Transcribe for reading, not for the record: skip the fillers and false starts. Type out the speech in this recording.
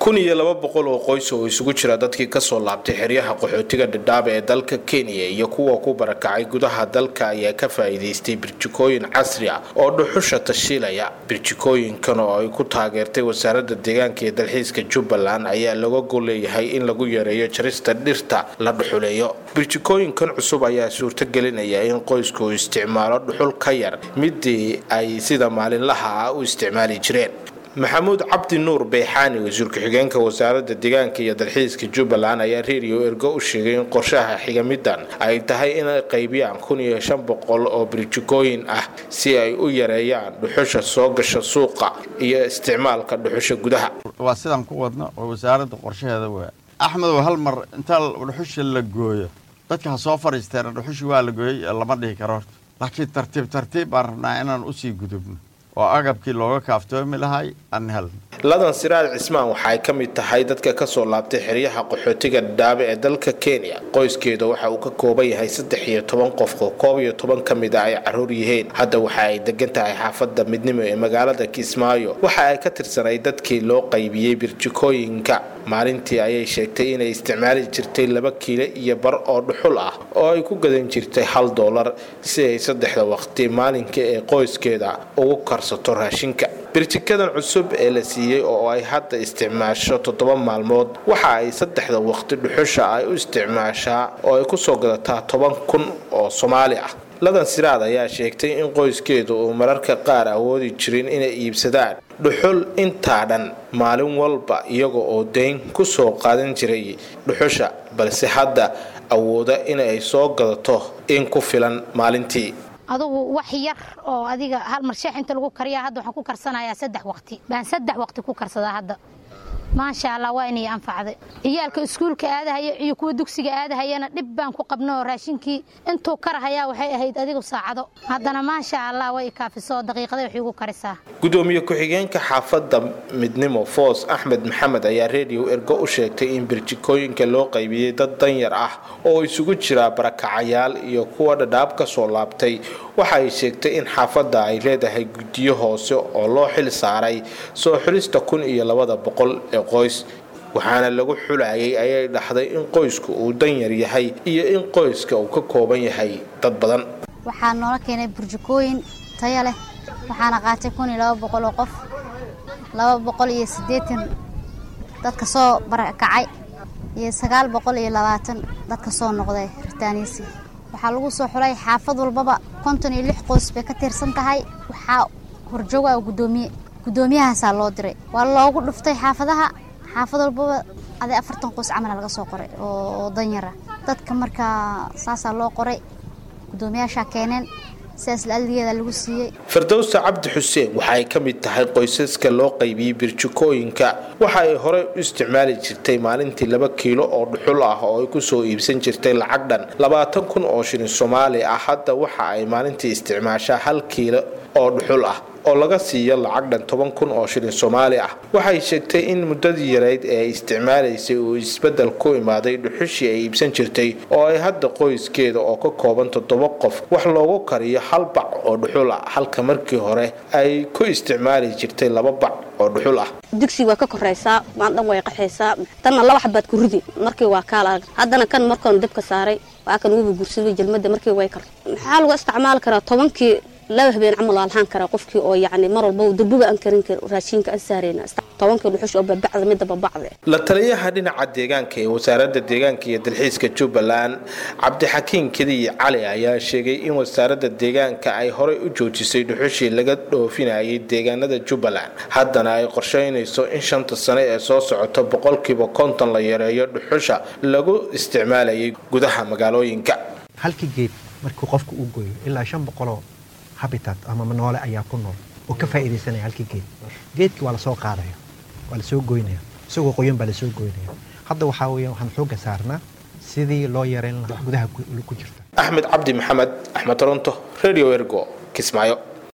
1200 oo qoys oo isugu jira dadkii ka soo laabtay xeryaha qaxootiga Dadaab ee dalka Kenya iyo kuwa ku barakacay gudaha dalka ayaa ka faa'iideystay birjikooyin casri ah oo dhuxusha tashiilaya. Birjikooyinkan oo ay ku taageertay wasaaradda deegaanka iyo dalxiiska Jubbaland ayaa laga goleeyahay in lagu yareeyo jarista dhirta la dhuxuleeyo. Birjikooyinkan cusub ayaa suurta gelinaya in qoysku isticmaalo dhuxul ka yar midii ay sida maalinlaha u isticmaali jireen. محمود عبد النور بيحاني وزير كحجانك وزارة الدجان كي يدرحيز كجوبلان أي ريريو إرجاء الشيء قرشها حجميدان أي تهاي إن قيبيان كوني يشام بقول أو بريتشكوين سي أي ويريان بحوش السوق هي استعمال كدحوش جدها. واسيدان قوتنا ووزارة قرشها هذا أحمد وهالمر أنت الحوش اللي جوية dadka soo fariisteen dhuxushi waa la gooyay lama dhihi karo laakiin tartiib arna inaan u sii gudubno oo agabkii looga kaaftoomi lahay aan hel ladan siraad cismaan waxay kamid tahay dadka ka soo laabtay xeryaha qaxootiga Dadaab ee dalka Kenya qoyskeeda waxa uu ka kooban yahay 13 qof oo 12 kamid ah ay caruur yihiin hadda waxa ay degan tahay xaafadda midnimo ee magaalada Kismaayo waxa ay ka tirsanay dadkii loo qaybiyay birjikooyinka maalintii ayay sheegtay inay isticmaali jirtay 2 kiilo iyo bar oo dhuxul ah oo ay ku gadan jirtay $1 si ay saddexda waqti maalinka ee qoyskeeda ugu karsato raashinka birjikadan cusub ee la siiyay oo ay hadda isticmaasho 7 maalmood waxa ay saddexda waqti dhuxusha ay u isticmaashaa oo ay ku soo gadataa 10,000 oo Soomaali ah ladan siraad ayaa sheegtay in qoyskeedu uu mararka qaar awoodi jirin inay iibsadaan dhuxul inta dhan maalin walba iyaga oo deyn ku soo qaadan jiray dhuxusha balse hadda awooda inay soo gadato in ku filan maalintii adugu wax yar oo adiga hal mar sheex inta lagu kariya hadda waxaan ku karsanayaa 3 waqti baan 3 waqti ku karsadaa hadda ما شاء الله وين ينفعده إيالك إسكول كهذا هي يكون دكسي كهذا هي أنا نبان كقبنا راشينكي أنتو كرهيا وحي هيد أديك وصاعده هذا أنا ما شاء الله ويكافي صوت دقيقة وحيقو كرساه قدومي كحجين كحافظ مدنمو فوز أحمد محمد يا راديو إرجاء شيكتين برجكوين كلوقي بيد الدنيا أو يسوق شراء بركة عيال يقوى داب كصلابتي waxay sheegtay in xaafadda ay leedahay gudiyo hoose oo loo xil saaray soo xirista 1200 ee qoys waxaana lagu xulayay ayay dhaxday in qoysku uu dan yar yahay iyo in qoyska uu ka kooban yahay dad badan waxaan noola keenay burjukooyin tayo leh waxaana qaatay 1200 oo qof 280 dadka soo barakacay iyo 920 dadka soo noqday ritaaniisi waxa lagu soo xulay xaafad walbaba 56 qoys bay ka tirsan tahay waxa horjooga gudoomiyahaas loo diray waa loogu dhuftay xaafadaha xaafad walbaba 40 qoys camal laga soo qoray oo danyara dadka marka saasa loo qoray gudoomiyaasha keeneen سأسأل lagu siiyay Firdaws Cabdi Xuseen waxay kamid tahay qoysaska loo qaybiyay birjikooyinka waxa ay hore u isticmaali jirtay maalintii 2 kiilo oo dhuxul ah oo ay ku soo iibsan jirtay lacag dhan 20,000 oo shilin Soomaali ah hadda waxa ay maalintii isticmaashaa 1 kiilo oo dhuxul ah oo laga siiyo lacag dhan 10,000 oo shilin Soomaali ah waxay sheegtay in muddadii yareed ee isticmaalaysay uu isbedel ku imaaday dhuxushii ay iibsan jirtay oo ay hadda qoyskeeda oo ka kooban 7 qof wax loogu kariyo 1 bac oo dhuxul ah halka markii hore ay ku isticmaali jirtay 2 bac oo dhuxul ah digsi waa ka koreysaa maanta way qaxaysaa tan laba xabad ku ridi markii waa kala haddana kan markaan dibka saaray waa kan ugu gursaday jalmada markii way kar maxaa lagu isticmaal karaa 10kii لا هبين عمل الحان كرا قفكي أو يعني مرة البو دبوبة أنكرين راشين كأسارين طبعاً كل حش أو ببعض مدة ببعض لا تريه هدينا عالديجان كي وسارد الديجان كي الحيس كجوبلان عبد الحكيم كذي علي يا شيء إن وسارد الديجان كأي هراء وجوتي سيد حشي لقد فينا أي ديجان هذا جوبلان هذا أي قرشين يسوع إن شنت السنة أساس عتب كي بكونت الله يريد حشة لقو استعمال جودها مقالوين كا هل كي جيب مركو قفك وجوي إلا شن بقولوا habitat ama manoole ayaa ku nool oo ka faa'iideysanaya halkii geedkii waa la soo qaadaya waa la soo gooynaya isagoo qoyan baa la soo gooynaya hadda waxa weeyaan waxaan xoog saarnaa sidii loo yareyn lahaa gudaha ku jirta Axmed Cabdi Maxamed Axmed Toronto Radio Ergo Kismaayo